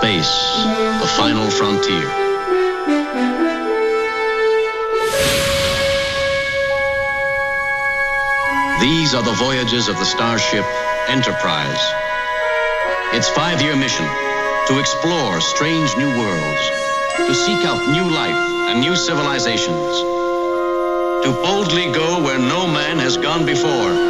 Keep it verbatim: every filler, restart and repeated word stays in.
Space, the final frontier. These are the voyages of the starship Enterprise. Its five-year mission, to explore strange new worlds, to seek out new life and new civilizations, to boldly go where no man has gone before,